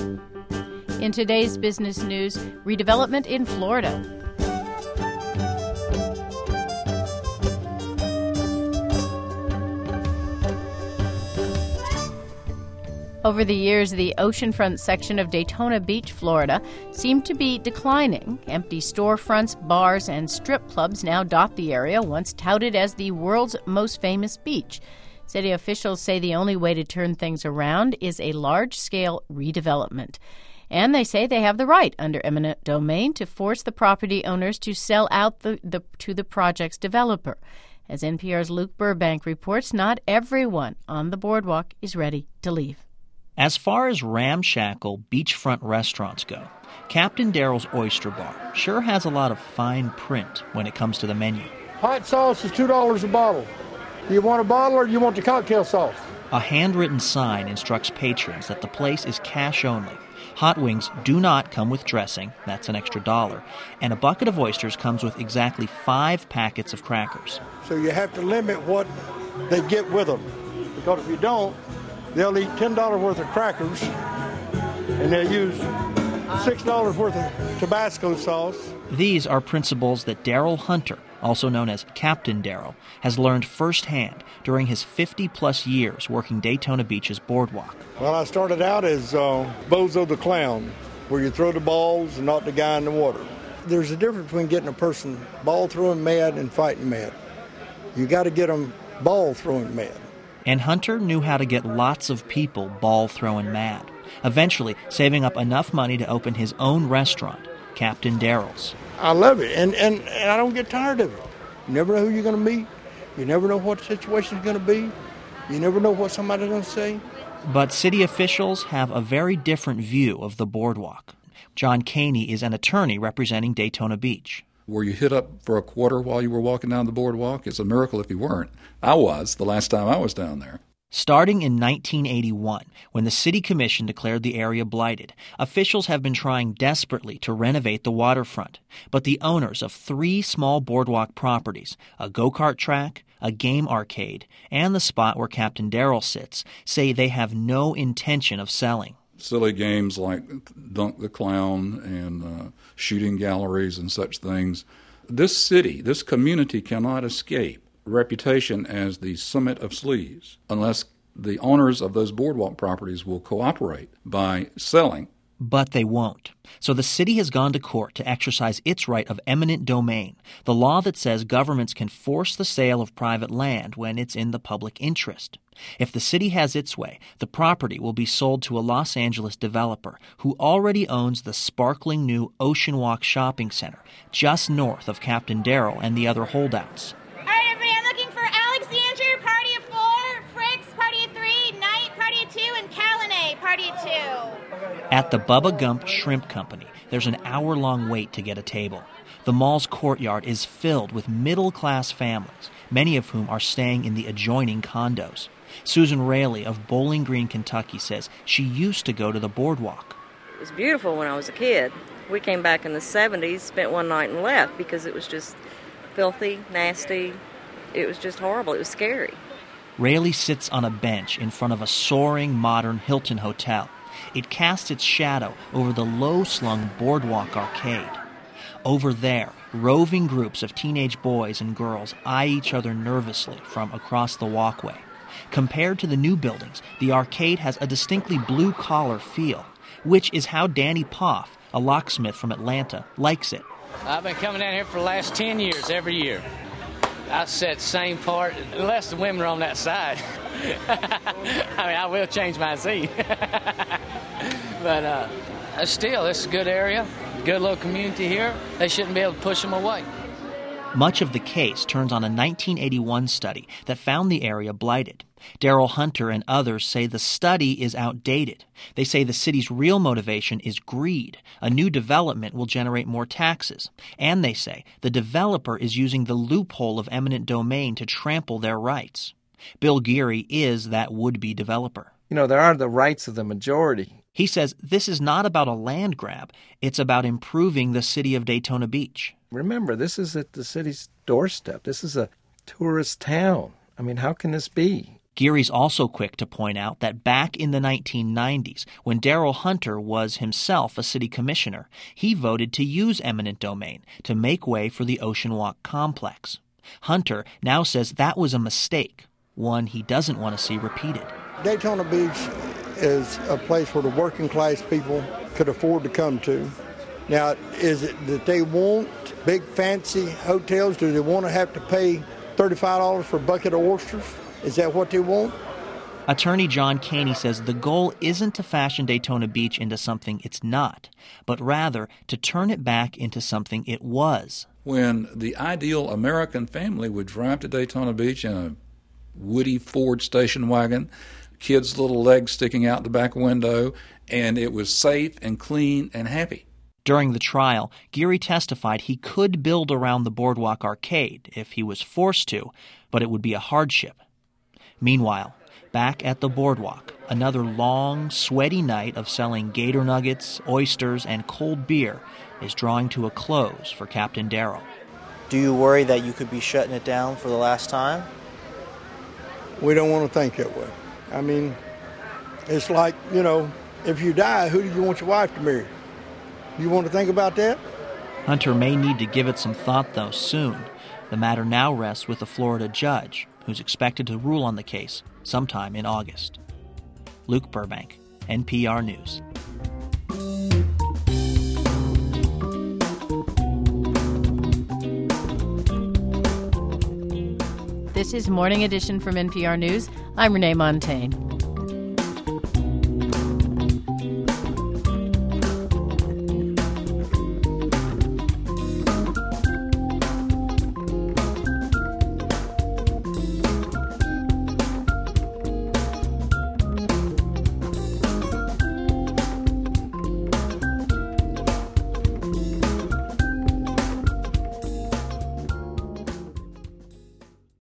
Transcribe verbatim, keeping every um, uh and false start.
In today's business news, redevelopment in Florida. Over the years, the oceanfront section of Daytona Beach, Florida, seemed to be declining. Empty storefronts, bars, and strip clubs now dot the area, once touted as the world's most famous beach. City officials say the only way to turn things around is a large-scale redevelopment. And they say they have the right, under eminent domain, to force the property owners to sell out the, the, to the project's developer. As N P R's Luke Burbank reports, not everyone on the boardwalk is ready to leave. As far as ramshackle beachfront restaurants go, Captain Daryl's Oyster Bar sure has a lot of fine print when it comes to the menu. Hot sauce is two dollars a bottle. Do you want a bottle or do you want the cocktail sauce? A handwritten sign instructs patrons that the place is cash only. Hot wings do not come with dressing, that's an extra dollar, and a bucket of oysters comes with exactly five packets of crackers. So you have to limit what they get with them, because if you don't, they'll eat ten dollars worth of crackers, and they'll use six dollars worth of Tabasco sauce. These are principles that Daryl Hunter, also known as Captain Daryl, has learned firsthand during his fifty-plus years working Daytona Beach's boardwalk. Well, I started out as uh, Bozo the Clown, where you throw the balls and not the guy in the water. There's a difference between getting a person ball throwing mad and fighting mad. You got to get them ball throwing mad. And Hunter knew how to get lots of people ball-throwing mad, eventually saving up enough money to open his own restaurant, Captain Daryl's. I love it, and, and, and I don't get tired of it. You never know who you're going to meet. You never know what the situation's going to be. You never know what somebody's going to say. But city officials have a very different view of the boardwalk. John Caney is an attorney representing Daytona Beach. Were you hit up for a quarter while you were walking down the boardwalk? It's a miracle if you weren't. I was the last time I was down there. Starting in nineteen eighty-one, when the city commission declared the area blighted, officials have been trying desperately to renovate the waterfront. But the owners of three small boardwalk properties, a go-kart track, a game arcade, and the spot where Captain Daryl sits, say they have no intention of selling. Silly games like Dunk the Clown and uh, shooting galleries and such things. This city, this community cannot escape reputation as the summit of sleaze unless the owners of those boardwalk properties will cooperate by selling. But they won't. So the city has gone to court to exercise its right of eminent domain, the law that says governments can force the sale of private land when it's in the public interest. If the city has its way, the property will be sold to a Los Angeles developer who already owns the sparkling new Ocean Walk Shopping Center just north of Captain Daryl and the other holdouts. All right, everybody, I'm looking for Alexander, party of four, Fricks, party of three, Knight, party of two, and Calinay, party of two. At the Bubba Gump Shrimp Company, there's an hour-long wait to get a table. The mall's courtyard is filled with middle-class families, many of whom are staying in the adjoining condos. Susan Raley of Bowling Green, Kentucky, says she used to go to the boardwalk. It was beautiful when I was a kid. We came back in the seventies, spent one night and left because it was just filthy, nasty. It was just horrible. It was scary. Raley sits on a bench in front of a soaring modern Hilton hotel. It casts its shadow over the low-slung boardwalk arcade. Over there, roving groups of teenage boys and girls eye each other nervously from across the walkway. Compared to the new buildings, the arcade has a distinctly blue-collar feel, which is how Danny Poff, a locksmith from Atlanta, likes it. I've been coming down here for the last ten years, every year. I sit same part, unless the women are on that side. I mean, I will change my seat. But uh, still, this is a good area, good little community here. They shouldn't be able to push them away. Much of the case turns on a nineteen eighty-one study that found the area blighted. Daryl Hunter and others say the study is outdated. They say the city's real motivation is greed. A new development will generate more taxes. And they say the developer is using the loophole of eminent domain to trample their rights. Bill Geary is that would-be developer. You know, there are the rights of the majority. He says this is not about a land grab. It's about improving the city of Daytona Beach. Remember, this is at the city's doorstep. This is a tourist town. I mean, how can this be? Geary's also quick to point out that back in the nineteen nineties, when Darrell Hunter was himself a city commissioner, he voted to use eminent domain to make way for the Ocean Walk complex. Hunter now says that was a mistake, one he doesn't want to see repeated. Daytona Beach is a place where the working class people could afford to come to. Now, is it that they want big fancy hotels? Do they want to have to pay thirty-five dollars for a bucket of oysters? Is that what they want? Attorney John Caney says the goal isn't to fashion Daytona Beach into something it's not, but rather to turn it back into something it was. When the ideal American family would drive to Daytona Beach in a Woody Ford station wagon, kids' little legs sticking out the back window, and it was safe and clean and happy. During the trial, Geary testified he could build around the Boardwalk Arcade if he was forced to, but it would be a hardship. Meanwhile, back at the Boardwalk, another long, sweaty night of selling gator nuggets, oysters, and cold beer is drawing to a close for Captain Darrell. Do you worry that you could be shutting it down for the last time? We don't want to think that way. I mean, it's like, you know, if you die, who do you want your wife to marry? You want to think about that? Hunter may need to give it some thought, though, soon. The matter now rests with a Florida judge, who's expected to rule on the case sometime in August. Luke Burbank, N P R News. This is Morning Edition from N P R News. I'm Renee Montaigne.